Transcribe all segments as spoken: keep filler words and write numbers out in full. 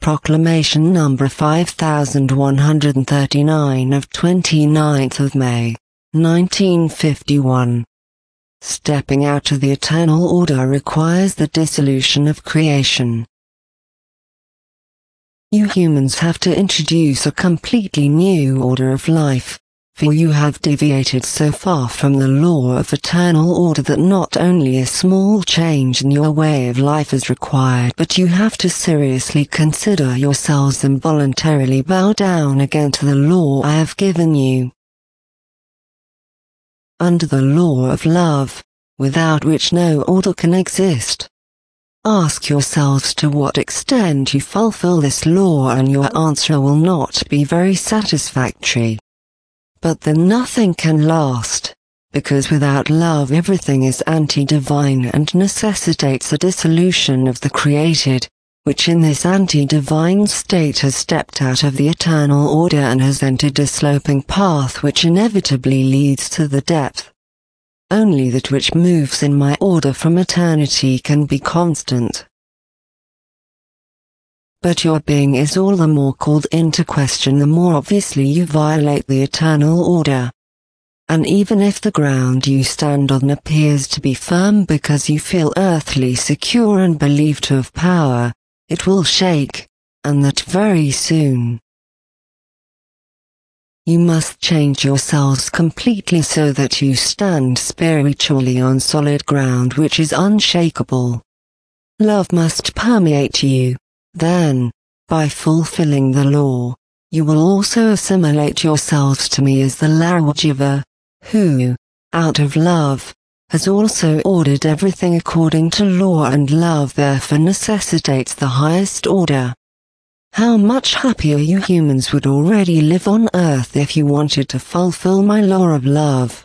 Proclamation number five thousand one hundred thirty-nine of twenty-ninth of May, nineteen fifty-one. Stepping out of the eternal order requires the dissolution of creation. You humans have to introduce a completely new order of life, for you have deviated so far from the law of eternal order that not only a small change in your way of life is required, but you have to seriously consider yourselves and voluntarily bow down again to the law I have given you. Under the law of love, without which no order can exist. Ask yourselves to what extent you fulfill this law, and your answer will not be very satisfactory. But then nothing can last, because without love everything is anti-divine and necessitates a dissolution of the created, which in this anti-divine state has stepped out of the eternal order and has entered a sloping path which inevitably leads to the depth. Only that which moves in my order from eternity can be constant. But your being is all the more called into question the more obviously you violate the eternal order. And even if the ground you stand on appears to be firm because you feel earthly secure and believe to have power, it will shake, and that very soon. You must change yourselves completely so that you stand spiritually on solid ground which is unshakable. Love must permeate you, then, by fulfilling the law, you will also assimilate yourselves to me as the Lawgiver, who, out of love, has also ordered everything according to law, and love therefore necessitates the highest order. How much happier you humans would already live on earth if you wanted to fulfill my law of love.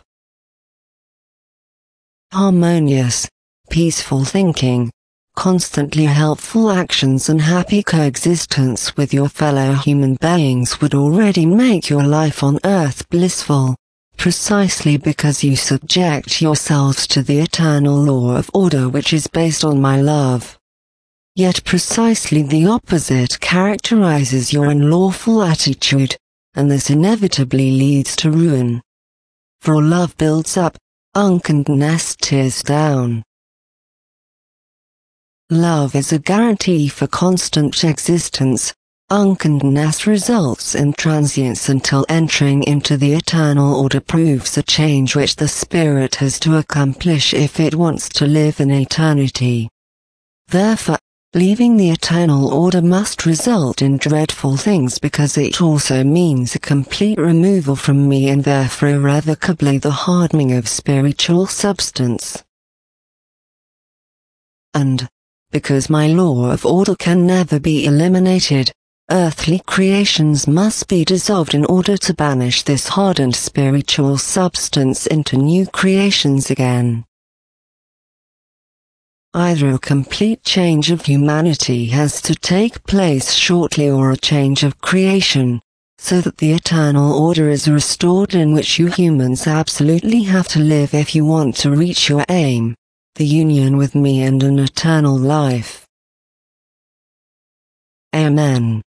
Harmonious, peaceful thinking, constantly helpful actions and happy coexistence with your fellow human beings would already make your life on earth blissful, precisely because you subject yourselves to the eternal law of order which is based on my love. Yet precisely the opposite characterizes your unlawful attitude, and this inevitably leads to ruin. For love builds up, unkindness tears down. Love is a guarantee for constant existence, unkindness results in transience until entering into the eternal order proves a change which the spirit has to accomplish if it wants to live in eternity. Therefore, leaving the eternal order must result in dreadful things because it also means a complete removal from me and therefore irrevocably the hardening of spiritual substance. And, because my law of order can never be eliminated, earthly creations must be dissolved in order to banish this hardened spiritual substance into new creations again. Either a complete change of humanity has to take place shortly or a change of creation, so that the eternal order is restored in which you humans absolutely have to live if you want to reach your aim, the union with me and an eternal life. Amen.